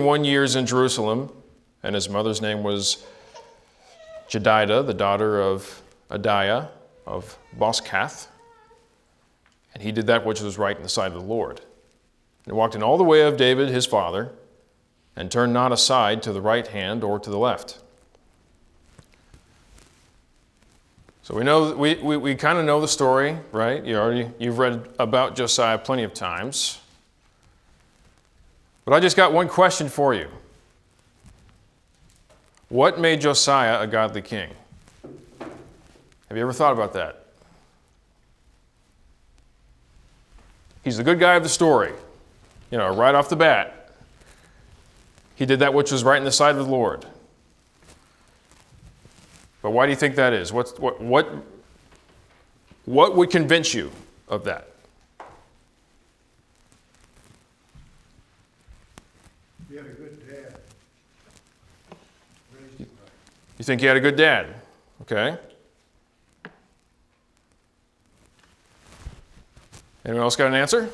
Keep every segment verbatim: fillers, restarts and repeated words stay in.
one years in Jerusalem, and his mother's name was Jedidah, the daughter of Adiah of Boskath. And he did that which was right in the sight of the Lord. And walked in all the way of David his father, and turned not aside to the right hand or to the left. So we know we, we, we kind of know the story, right? You already you've read about Josiah plenty of times. But I just got one question for you. What made Josiah a godly king? Have you ever thought about that? He's the good guy of the story. You know, right off the bat. He did that which was right in the sight of the Lord. But why do you think that is? What, what, what, what would convince you of that? He had a good dad. Raised him right. You think he had a good dad? Okay. Anyone else got an answer?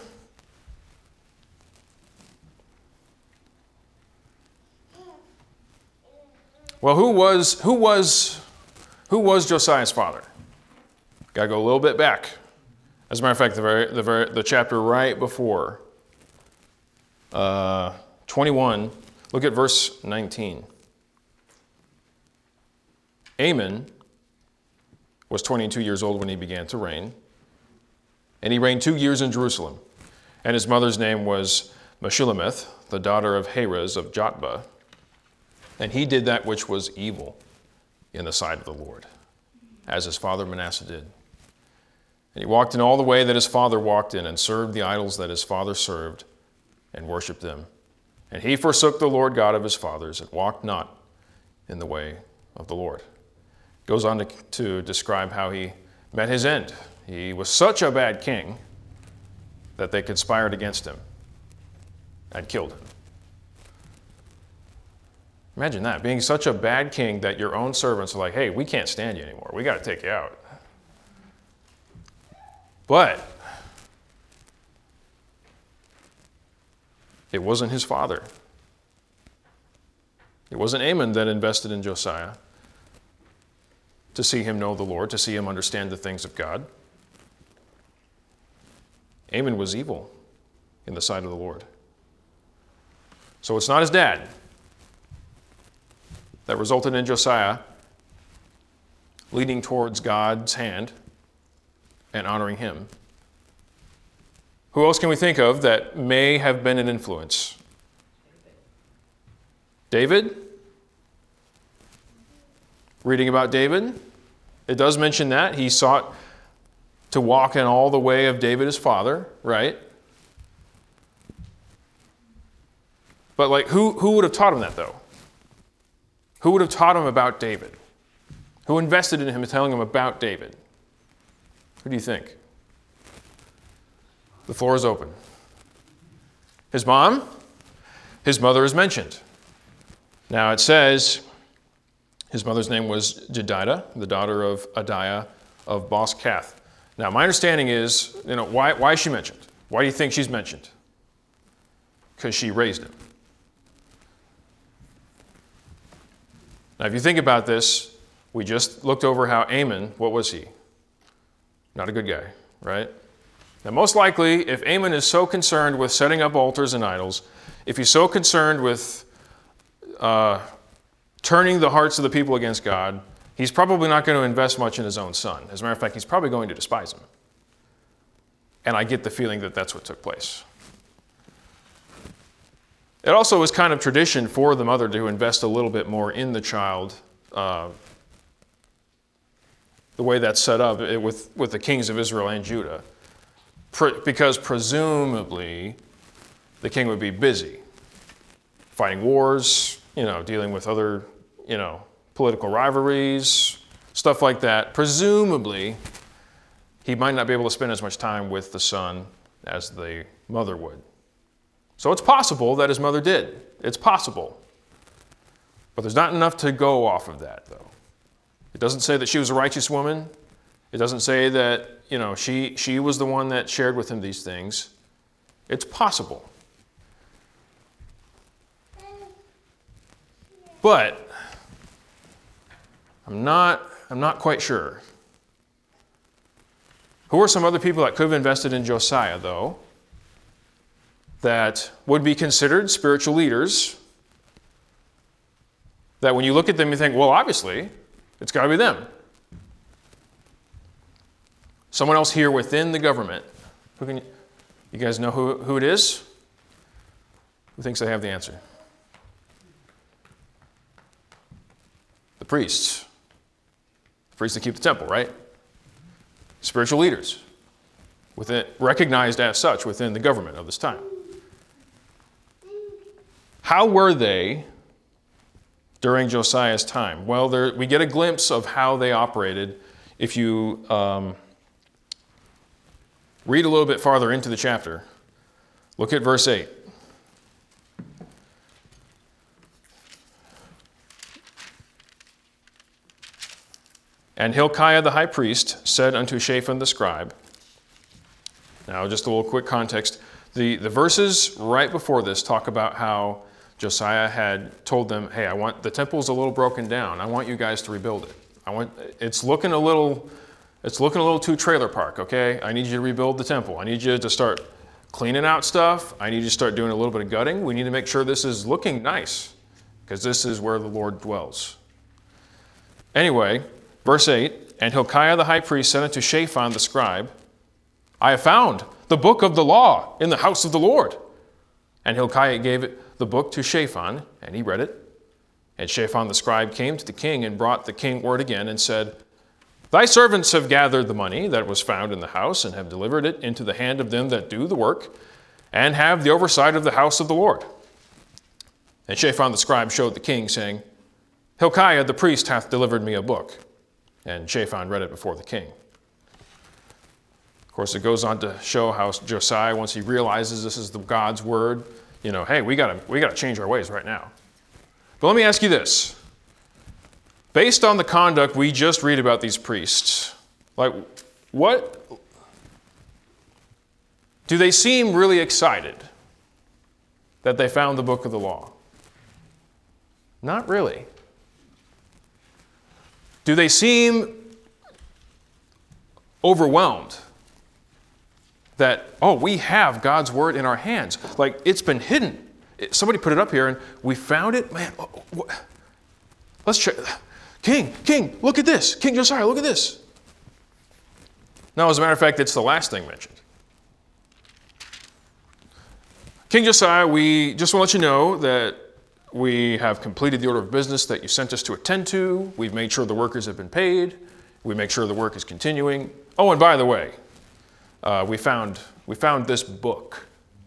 Well, who was who was who was Josiah's father? Got to go a little bit back. As a matter of fact, the very the very the chapter right before uh, twenty-one. Look at verse nineteen. Amon was twenty-two years old when he began to reign, and he reigned two years in Jerusalem. And his mother's name was Meshullemeth, the daughter of Harez of Jotbah. And he did that which was evil in the sight of the Lord, as his father Manasseh did. And he walked in all the way that his father walked in, and served the idols that his father served, and worshipped them. And he forsook the Lord God of his fathers, and walked not in the way of the Lord. Goes on to, to describe how he met his end. He was such a bad king that they conspired against him and killed him. Imagine that, being such a bad king that your own servants are like, hey, we can't stand you anymore. We got to take you out. But it wasn't his father. It wasn't Amon that invested in Josiah to see him know the Lord, to see him understand the things of God. Amon was evil in the sight of the Lord. So it's not his dad that resulted in Josiah leading towards God's hand and honoring him. Who else can we think of that may have been an influence? David? Reading about David, it does mention that. He sought to walk in all the way of David his father, right? But like, who, who would have taught him that though? Who would have taught him about David? Who invested in him and telling him about David? Who do you think? The floor is open. His mom? His mother is mentioned. Now it says his mother's name was Jedidah, the daughter of Adiah of Boskath. Now my understanding is, you know, why, why is she mentioned? Why do you think she's mentioned? Because she raised him. Now, if you think about this, we just looked over how Amon, what was he? Not a good guy, right? Now, most likely, if Amon is so concerned with setting up altars and idols, if he's so concerned with uh, turning the hearts of the people against God, he's probably not going to invest much in his own son. As a matter of fact, he's probably going to despise him. And I get the feeling that that's what took place. It also was kind of tradition for the mother to invest a little bit more in the child. Uh, the way that's set up it, with, with the kings of Israel and Judah. Pre- because presumably the king would be busy fighting wars, you know, dealing with other, you know, political rivalries, stuff like that. Presumably he might not be able to spend as much time with the son as the mother would. So it's possible that his mother did. It's possible. But there's not enough to go off of that, though. It doesn't say that she was a righteous woman. It doesn't say that, you know, she, she was the one that shared with him these things. It's possible. But I'm not, I'm not quite sure. Who are some other people that could have invested in Josiah, though, that would be considered spiritual leaders, that when you look at them, you think, well, obviously, it's got to be them. Someone else here within the government. Who can, you guys know who, who it is? Who thinks they have the answer? The priests. The priests that keep the temple, right? Spiritual leaders, within, recognized as such within the government of this time. How were they during Josiah's time? Well, there, we get a glimpse of how they operated if you um, read a little bit farther into the chapter. Look at verse eight. And Hilkiah the high priest said unto Shaphan the scribe. Now, just a little quick context. The, the verses right before this talk about how Josiah had told them, hey, I want the temple's a little broken down. I want you guys to rebuild it. I want it's looking a little it's looking a little too trailer park, okay? I need you to rebuild the temple. I need you to start cleaning out stuff. I need you to start doing a little bit of gutting. We need to make sure this is looking nice, because this is where the Lord dwells. Anyway, verse eight, and Hilkiah the high priest said unto Shaphan the scribe, I have found the book of the law in the house of the Lord. And Hilkiah gave it, the book to Shaphan, and he read it. And Shaphan the scribe came to the king and brought the king word again and said, Thy servants have gathered the money that was found in the house and have delivered it into the hand of them that do the work and have the oversight of the house of the Lord. And Shaphan the scribe showed the king, saying, Hilkiah the priest hath delivered me a book. And Shaphan read it before the king. Of course, it goes on to show how Josiah, once he realizes this is the God's word, you know, hey, we gotta we gotta change our ways right now. But let me ask you this. Based on the conduct we just read about these priests, like, what do they seem really excited that they found the book of the law? Not really. Do they seem overwhelmed that, oh, we have God's word in our hands? Like, it's been hidden. Somebody put it up here and we found it. Man, let's check. King, King, look at this. King Josiah, look at this. Now, as a matter of fact, it's the last thing mentioned. King Josiah, we just want to let you know that we have completed the order of business that you sent us to attend to. We've made sure the workers have been paid. We make sure the work is continuing. Oh, and by the way, uh, we found we found this book.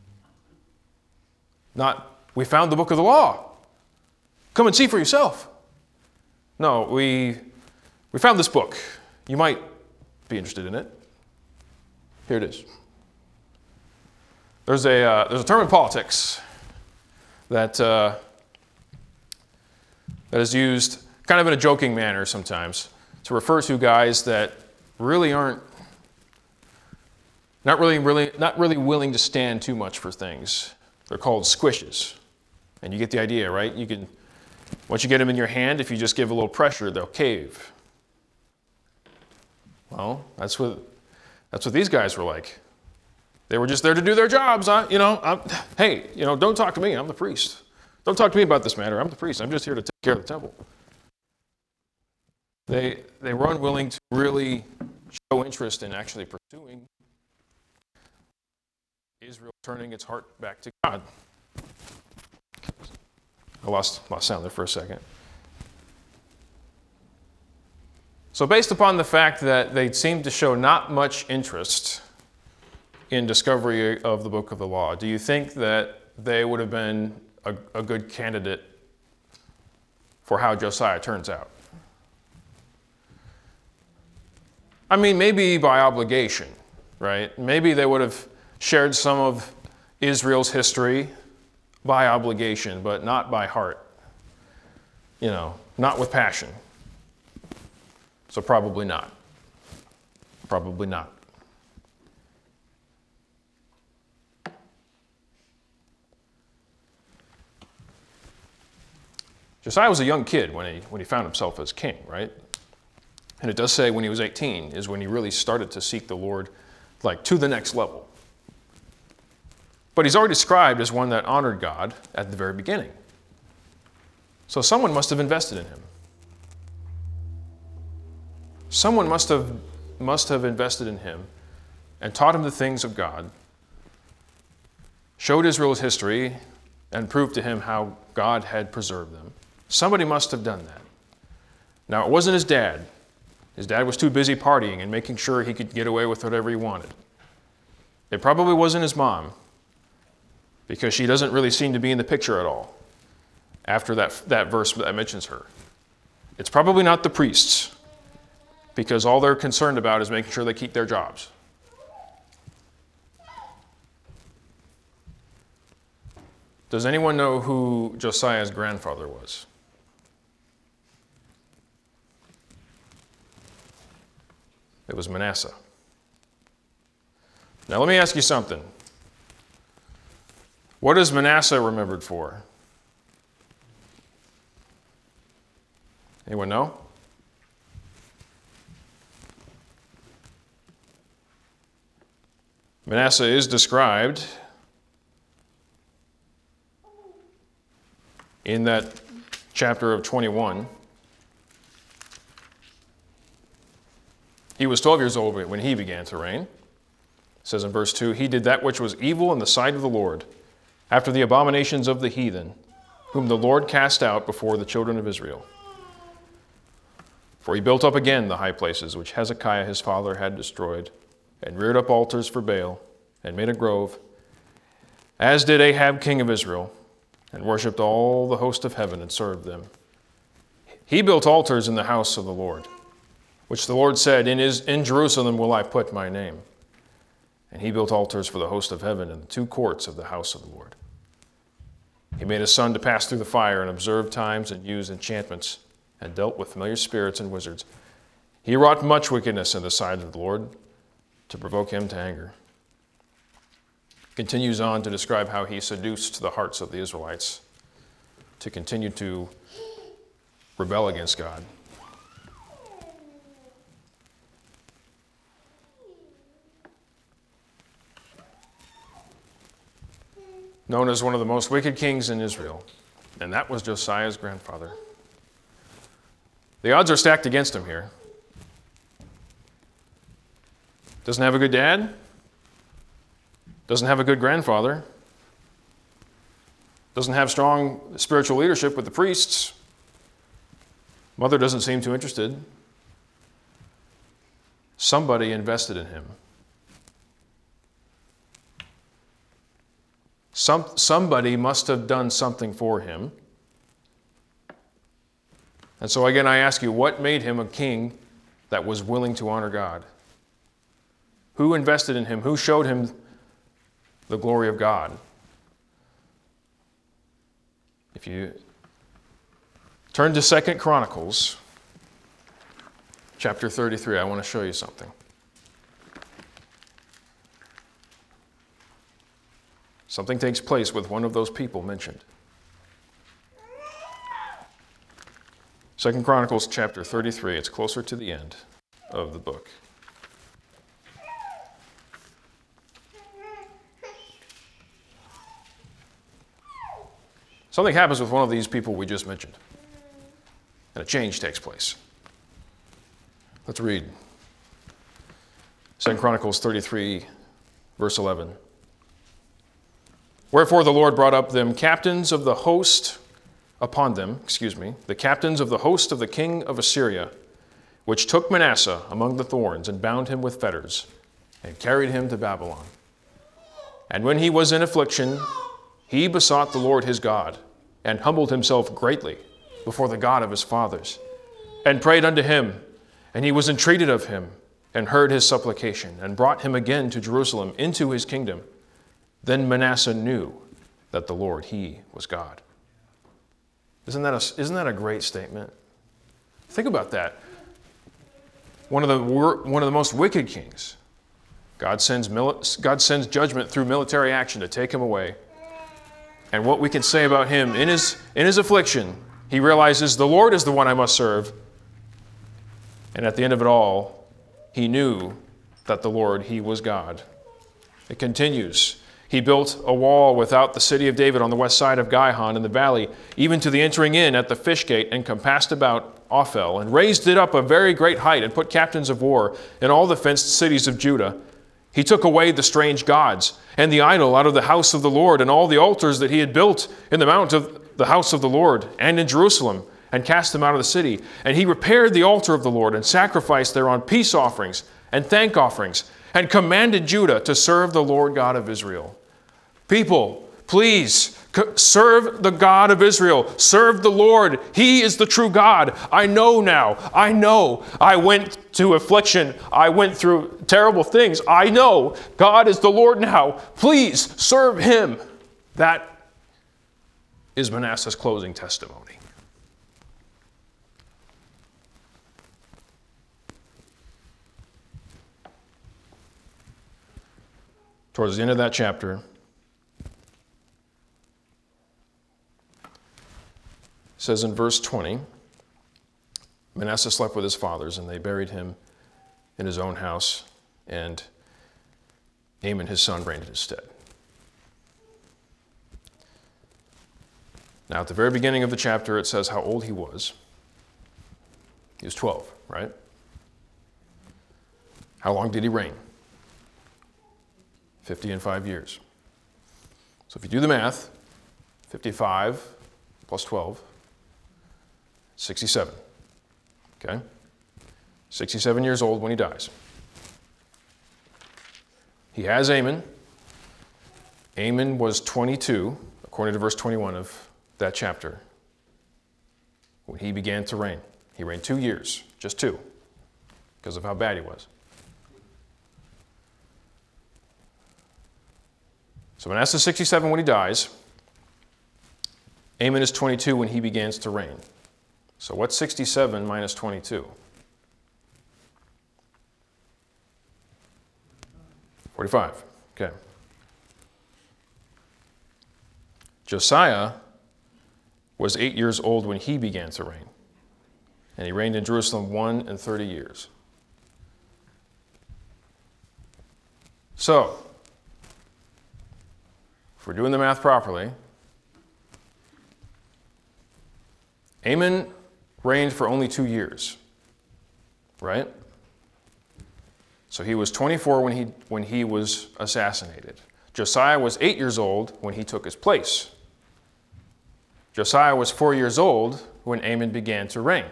Not, we found the book of the law. Come and see for yourself. No, we we found this book. You might be interested in it. Here it is. There's a uh, there's a term in politics that uh, that is used kind of in a joking manner sometimes to refer to guys that really aren't not really really not really willing to stand too much for things. They're called squishes, and you get the idea, right? You can once you get them in your hand, if you just give a little pressure, they'll cave. Well, that's what that's what these guys were like. They were just there to do their jobs. I, you know, I'm, hey, you know, don't talk to me. I'm the priest. Don't talk to me about this matter. I'm the priest. I'm just here to take care of the temple. They they were unwilling to really show interest in actually pursuing Israel turning its heart back to God. I lost lost sound there for a second. So based upon the fact that they seemed to show not much interest in discovery of the book of the law, do you think that they would have been a, a good candidate for how Josiah turns out? I mean, maybe by obligation, right? Maybe they would have shared some of Israel's history by obligation, but not by heart. You know, not with passion. So probably not. Probably not. Josiah was a young kid when he, when he found himself as king, right? And it does say when he was eighteen is when he really started to seek the Lord, like, to the next level. But he's already described as one that honored God at the very beginning. So someone must have invested in him. Someone must have, must have invested in him and taught him the things of God, showed Israel's history, and proved to him how God had preserved them. Somebody must have done that. Now, it wasn't his dad. His dad was too busy partying and making sure he could get away with whatever he wanted. It probably wasn't his mom, because she doesn't really seem to be in the picture at all after that, that verse that mentions her. It's probably not the priests, because all they're concerned about is making sure they keep their jobs. Does anyone know who Josiah's grandfather was? It was Manasseh. Now let me ask you something. What is Manasseh remembered for? Anyone know? Manasseh is described in that chapter of twenty-one. He was twelve years old when he began to reign. It says in verse two, he did that which was evil in the sight of the Lord, after the abominations of the heathen, whom the Lord cast out before the children of Israel. For he built up again the high places which Hezekiah his father had destroyed, and reared up altars for Baal, and made a grove, as did Ahab king of Israel, and worshipped all the host of heaven and served them. He built altars in the house of the Lord, which the Lord said, in, his, in Jerusalem will I put my name. And he built altars for the host of heaven in the two courts of the house of the Lord. He made his son to pass through the fire and observe times and use enchantments and dealt with familiar spirits and wizards. He wrought much wickedness in the sight of the Lord to provoke him to anger. Continues on to describe how he seduced the hearts of the Israelites to continue to rebel against God. Known as one of the most wicked kings in Israel, and that was Josiah's grandfather. The odds are stacked against him here. Doesn't have a good dad. Doesn't have a good grandfather. Doesn't have strong spiritual leadership with the priests. Mother doesn't seem too interested. Somebody invested in him. Some, somebody must have done something for him. And so again, I ask you, what made him a king that was willing to honor God? Who invested in him? Who showed him the glory of God? If you turn to Second Chronicles, chapter thirty-three, I want to show you something. Something takes place with one of those people mentioned. Second Chronicles chapter thirty-three, it's closer to the end of the book. Something happens with one of these people we just mentioned, and a change takes place. Let's read. Second Chronicles thirty-three, verse eleven. Wherefore the Lord brought up them captains of the host upon them, excuse me, the captains of the host of the king of Assyria, which took Manasseh among the thorns and bound him with fetters and carried him to Babylon. And when he was in affliction, he besought the Lord his God and humbled himself greatly before the God of his fathers and prayed unto him, and he was entreated of him and heard his supplication and brought him again to Jerusalem into his kingdom. Then Manasseh knew that the Lord, he was God. Isn't that a, isn't that a great statement? Think about that. One of the, one of the most wicked kings. God sends, God sends judgment through military action to take him away. And what we can say about him, in his, in his affliction, He realizes the Lord is the one I must serve. And at the end of it all, he knew that the Lord, he was God. It continues. He built a wall without the city of David on the west side of Gihon in the valley, even to the entering in at the fish gate, and compassed about Ophel, and raised it up a very great height, and put captains of war in all the fenced cities of Judah. He took away the strange gods and the idol out of the house of the Lord, and all the altars that he had built in the mount of the house of the Lord and in Jerusalem, and cast them out of the city. And he repaired the altar of the Lord, and sacrificed thereon peace offerings and thank offerings, and commanded Judah to serve the Lord God of Israel. People, please serve the God of Israel. Serve the Lord. He is the true God. I know now. I know. I went to affliction. I went through terrible things. I know God is the Lord now. Please serve him. That is Manasseh's closing testimony. Towards the end of that chapter, it says in verse twenty, Manasseh slept with his fathers, and they buried him in his own house, and Amon his son reigned in his stead. Now, at the very beginning of the chapter, it says how old he was. He was twelve, right? How long did he reign? fifty and five years. So if you do the math, fifty-five plus twelve, sixty-seven. Okay? sixty-seven years old when he dies. He has Amon. Amon was twenty-two, according to verse twenty-one of that chapter, when he began to reign. He reigned two years, just two, because of how bad he was. So Manasseh is sixty-seven when he dies. Amon is twenty-two when he begins to reign. So what's sixty-seven minus twenty-two? forty-five. Okay. Josiah was eight years old when he began to reign. And he reigned in Jerusalem one and thirty years. So, if we're doing the math properly, Amon reigned for only two years, right? So he was twenty-four when he, when he was assassinated. Josiah was eight years old when he took his place. Josiah was four years old when Amon began to reign.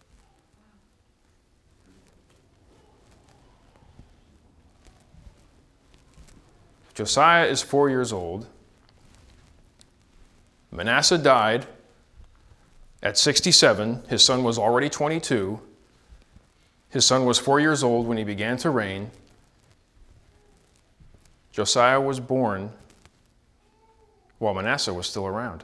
Josiah is four years old. Manasseh died at sixty-seven. His son was already twenty-two. His son was four years old when he began to reign. Josiah was born while Manasseh was still around.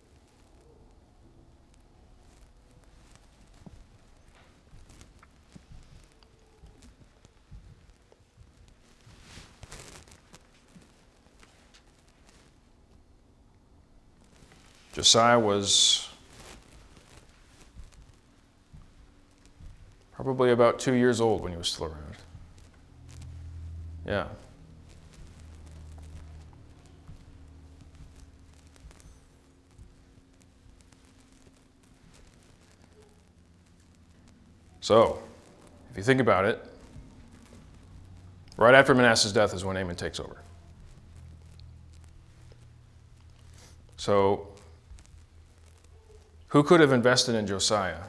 Josiah was probably about two years old when he was still around. Yeah. So, if you think about it, right after Manasseh's death is when Amon takes over. So, who could have invested in Josiah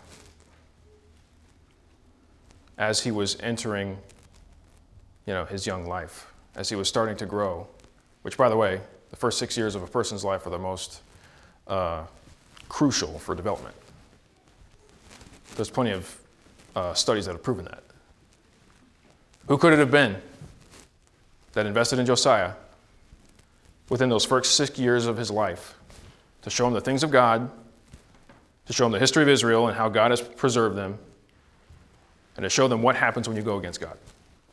as he was entering, you know, his young life, as he was starting to grow? Which, by the way, the first six years of a person's life are the most uh, crucial for development. There's plenty of uh, studies that have proven that. Who could it have been that invested in Josiah within those first six years of his life to show him the things of God, to show them the history of Israel and how God has preserved them, and to show them what happens when you go against God?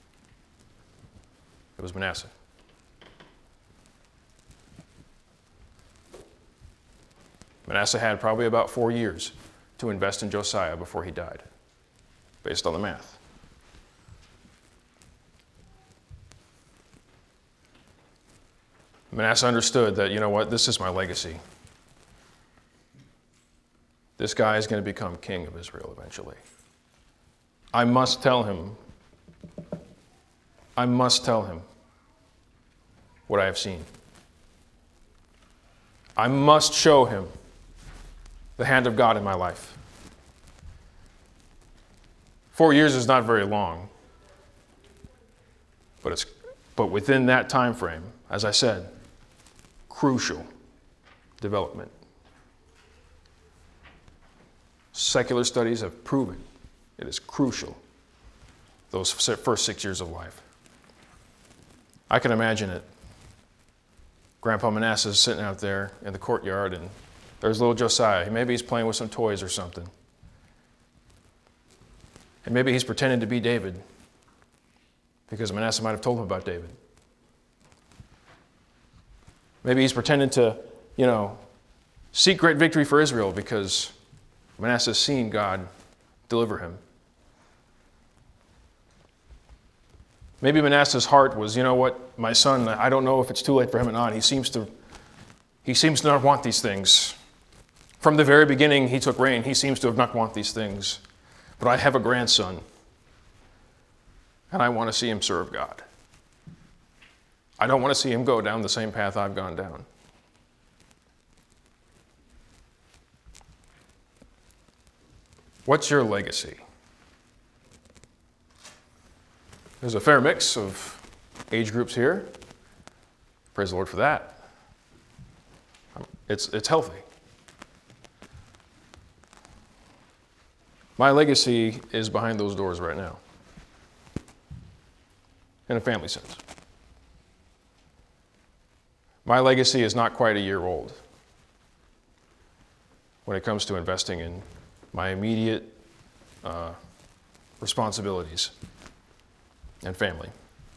It was Manasseh. Manasseh had probably about four years to invest in Josiah before he died, based on the math. Manasseh understood that, you know what, this is my legacy. This guy is going to become king of Israel eventually. I must tell him, I must tell him what I have seen. I must show him the hand of God in my life. Four years is not very long, but it's but within that time frame, as I said, crucial development. Secular studies have proven it is crucial, those first six years of life. I can imagine it. Grandpa Manasseh's sitting out there in the courtyard, and there's little Josiah. Maybe he's playing with some toys or something. And maybe he's pretending to be David, because Manasseh might have told him about David. Maybe he's pretending to, you know, seek great victory for Israel because Manasseh's seen God deliver him. Maybe Manasseh's heart was, you know what, my son, I don't know if it's too late for him or not. He seems to, he seems to not want these things. From the very beginning he took reign, he seems to have not want these things. But I have a grandson, and I want to see him serve God. I don't want to see him go down the same path I've gone down. What's your legacy? There's a fair mix of age groups here. Praise the Lord for that. It's, it's healthy. My legacy is behind those doors right now, in a family sense. My legacy is not quite a year old when it comes to investing in my immediate uh, responsibilities and family.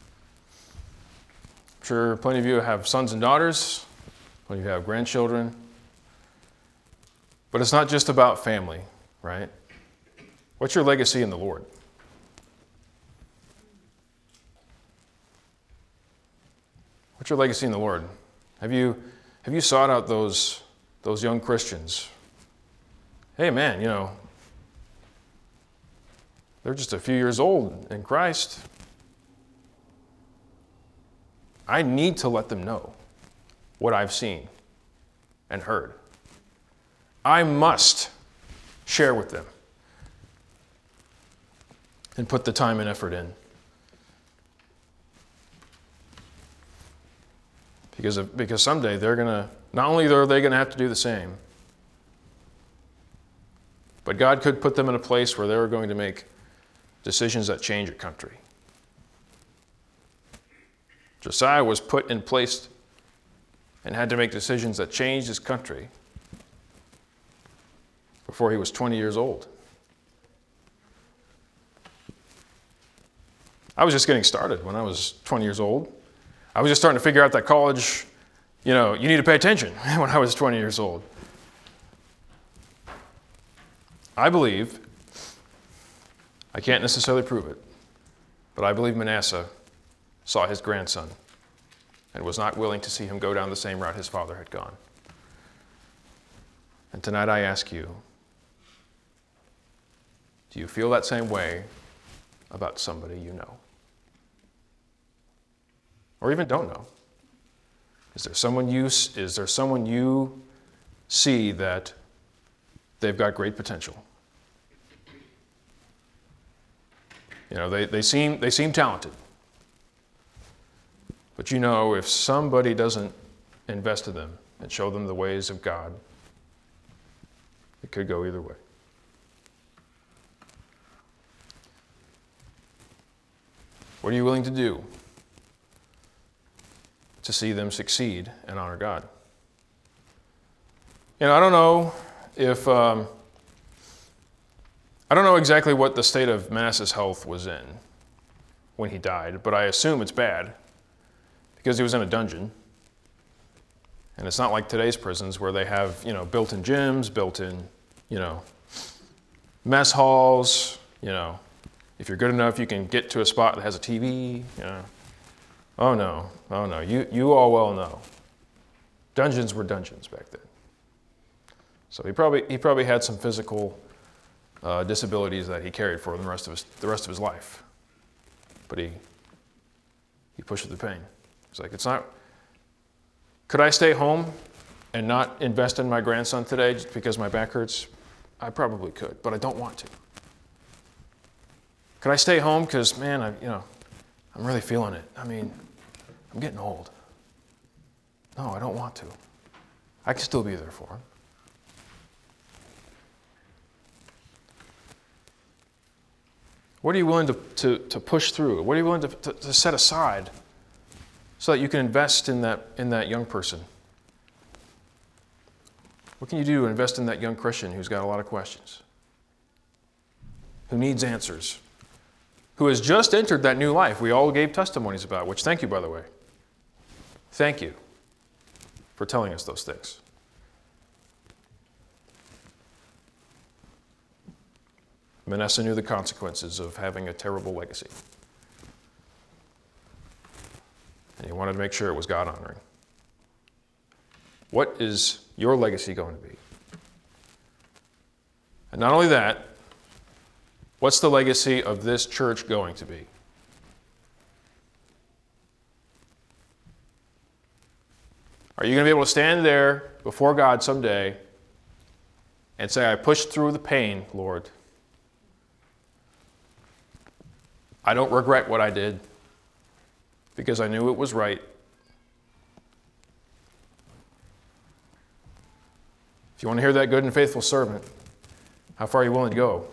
I'm sure plenty of you have sons and daughters, plenty of you have grandchildren, but it's not just about family, right? What's your legacy in the Lord? What's your legacy in the Lord? Have you, have you sought out those, those young Christians? Hey man, you know, they're just a few years old in Christ. I need to let them know what I've seen and heard. I must share with them and put the time and effort in. Because, of, because someday they're going to, not only are they going to have to do the same, but God could put them in a place where they're going to make decisions that change a country. Josiah was put in place and had to make decisions that changed his country before he was twenty years old. I was just getting started when I was twenty years old. I was just starting to figure out that college, you know, you need to pay attention when I was twenty years old. I believe, I can't necessarily prove it, but I believe Manasseh saw his grandson and was not willing to see him go down the same route his father had gone. And tonight I ask you, do you feel that same way about somebody you know? Or even don't know? Is there someone you, is there someone you see that they've got great potential? You know, they, they seem they seem talented. But you know, if somebody doesn't invest in them and show them the ways of God, it could go either way. What are you willing to do to see them succeed and honor God? You know, I don't know if, um, I don't know exactly what the state of Manasseh's health was in when he died, but I assume it's bad because he was in a dungeon And it's not like today's prisons where they have, you know, built-in gyms, built-in, you know, mess halls, you know. If you're good enough, you can get to a spot that has a T V, you know. Oh no, oh no, you, you all well know. Dungeons were dungeons back then. So he probably, he probably had some physical uh, disabilities that he carried for the rest of his, the rest of his life. But he, he pushed through the pain. It's like, it's not, could I stay home and not invest in my grandson today just because my back hurts? I probably could, but I don't want to. Could I stay home because, man, I, you know, I'm really feeling it. I mean, I'm getting old. No, I don't want to. I can still be there for him. What are you willing to, to, to push through? What are you willing to, to, to set aside so that you can invest in that, in that young person? What can you do to invest in that young Christian who's got a lot of questions, who needs answers, who has just entered that new life we all gave testimonies about, which thank you, by the way. Thank you for telling us those things. Manasseh knew the consequences of having a terrible legacy. And he wanted to make sure it was God-honoring. What is your legacy going to be? And not only that, what's the legacy of this church going to be? Are you going to be able to stand there before God someday and say, I pushed through the pain, Lord. I don't regret what I did because I knew it was right. If you want to hear that good and faithful servant, how far are you willing to go?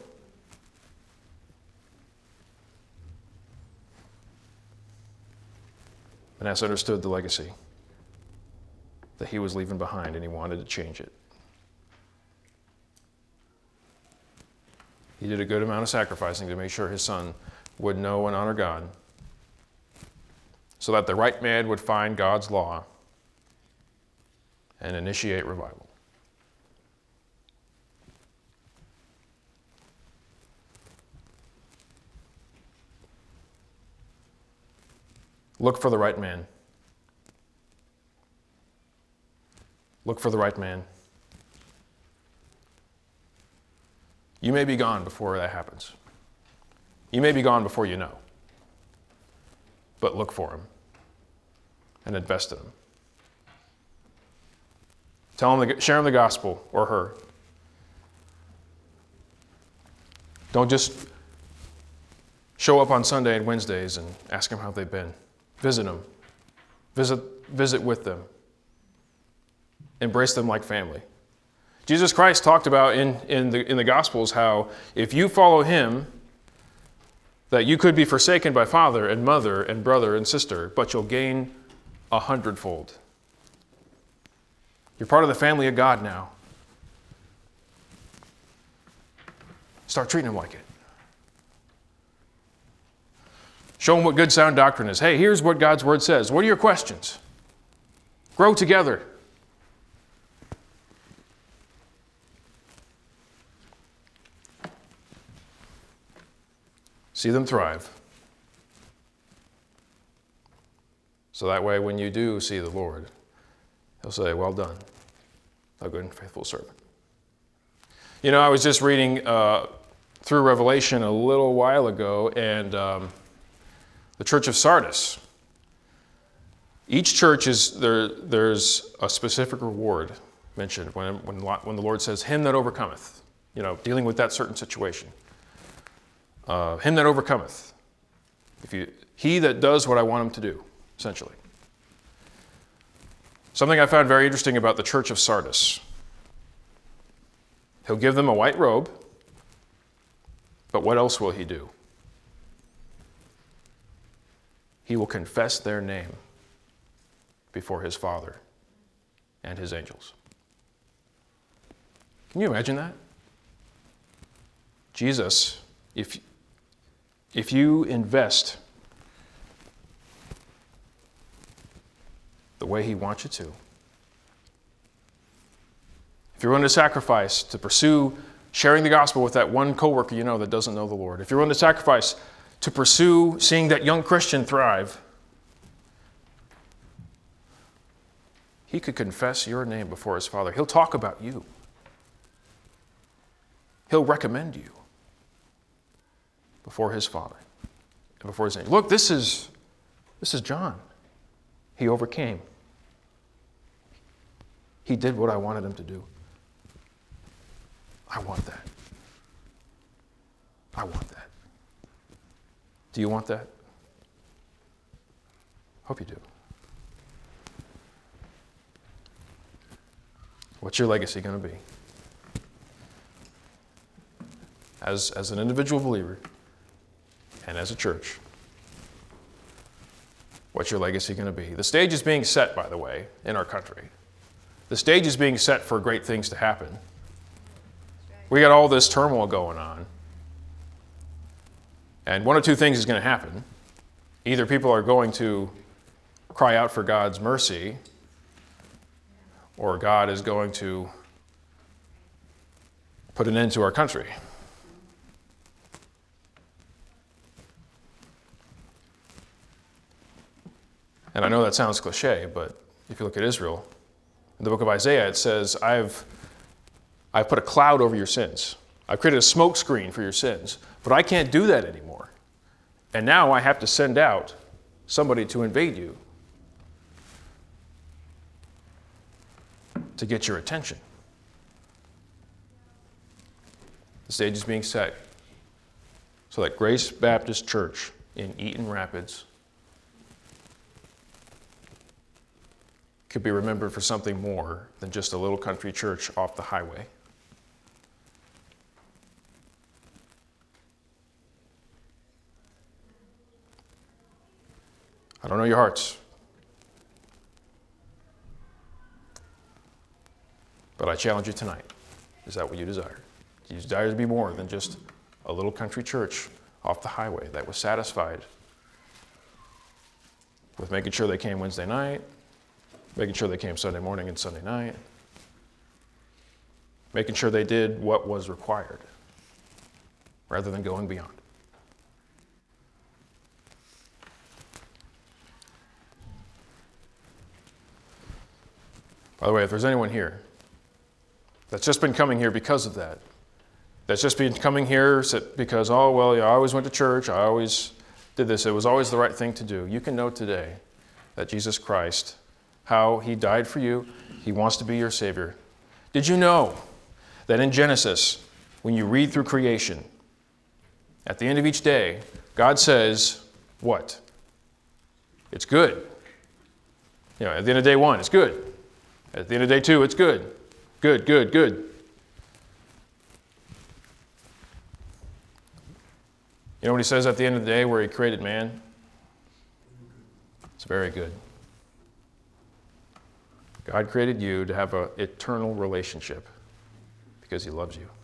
Manasseh understood the legacy that he was leaving behind, and he wanted to change it. He did a good amount of sacrificing to make sure his son would know and honor God, so that the right man would find God's law and initiate revival. Look for the right man. Look for the right man. You may be gone before that happens. You may be gone before you know. But look for him and invest in him. Tell him, the, share him the gospel or her. Don't just show up on Sunday and Wednesdays and ask them how they've been. Visit them. Visit, visit with them. Embrace them like family. Jesus Christ talked about in, in, the, in the Gospels how if you follow him, that you could be forsaken by father and mother and brother and sister, but you'll gain a hundredfold. You're part of the family of God now. Start treating them like it. Show them what good sound doctrine is. Hey, here's what God's word says. What are your questions? Grow together. See them thrive. So that way, when you do see the Lord, he'll say, well done, thou good and faithful servant. You know, I was just reading uh, through Revelation a little while ago, and um, the church of Sardis. Each church is, there, there's a specific reward mentioned when, when, when the Lord says, him that overcometh, you know, dealing with that certain situation. Uh, him that overcometh. If you, he that does what I want him to do, essentially. Something I found very interesting about the church of Sardis. He'll give them a white robe, but what else will he do? He will confess their name before his Father and his angels. Can you imagine that? Jesus, if If you invest the way he wants you to, If you're willing to sacrifice to pursue sharing the gospel with that one coworker you know that doesn't know the Lord, if you're willing to sacrifice to pursue seeing that young Christian thrive, he could confess your name before his Father. He'll talk about you. He'll recommend you before his Father and before his name. Look, this is, this is John. He overcame. He did what I wanted him to do. I want that. I want that. Do you want that? Hope you do. What's your legacy going to be? As, as an individual believer and as a church, what's your legacy going to be? The stage is being set, by the way, in our country. The stage is being set for great things to happen. We got all this turmoil going on. And one of two things is going to happen. Either people are going to cry out for God's mercy, or God is going to put an end to our country. And I know that sounds cliche, but if you look at Israel, in the book of Isaiah, it says, I've, I've put a cloud over your sins. I've created a smoke screen for your sins, but I can't do that anymore. And now I have to send out somebody to invade you to get your attention. The stage is being set so that Grace Baptist Church in Eaton Rapids could be remembered for something more than just a little country church off the highway. I don't know your hearts, but I challenge you tonight. Is that what you desire? Do you desire to be more than just a little country church off the highway that was satisfied with making sure they came Wednesday night, making sure they came Sunday morning and Sunday night, making sure they did what was required, rather than going beyond? By the way, if there's anyone here that's just been coming here because of that, that's just been coming here because, oh, well, yeah, I always went to church, I always did this, it was always the right thing to do, you can know today that Jesus Christ, how he died for you, he wants to be your Savior. Did you know that in Genesis, when you read through creation, at the end of each day, God says, what? It's good. You know, at the end of day one, it's good. At the end of day two, it's good. Good, good, good. You know what he says at the end of the day where he created man? It's very good. God created you to have an eternal relationship because he loves you.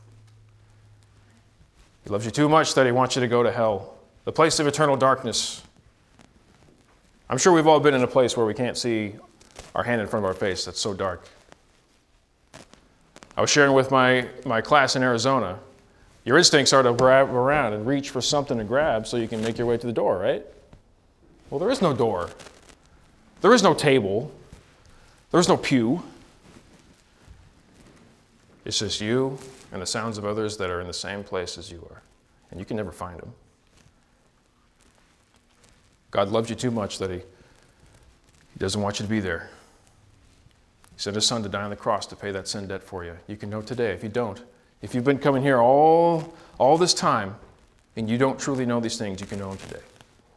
He loves you too much that he wants you to go to hell, the place of eternal darkness. I'm sure we've all been in a place where we can't see our hand in front of our face that's so dark. I was sharing with my, my class in Arizona. Your instincts are to grab around and reach for something to grab so you can make your way to the door, right? Well, there is no door. There is no table. There is no pew. It's just you and the sounds of others that are in the same place as you are. And you can never find them. God loves you too much that he, he doesn't want you to be there. He sent his son to die on the cross to pay that sin debt for you. You can know today. If you don't, if you've been coming here all, all this time and you don't truly know these things, you can know them today.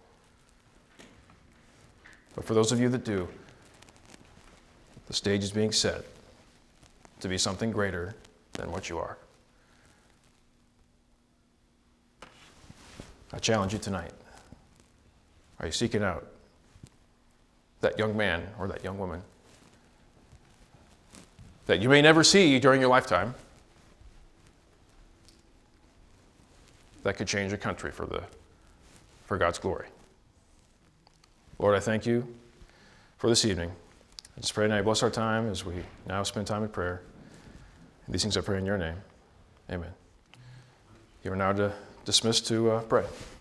But for those of you that do, the stage is being set to be something greater than what you are. I challenge you tonight. Are you seeking out that young man or that young woman that you may never see during your lifetime that could change a country for the for God's glory? Lord, I thank you for this evening. I just pray now you bless our time as we now spend time in prayer. These things I pray in your name. Amen. You are now to, dismissed to uh, pray.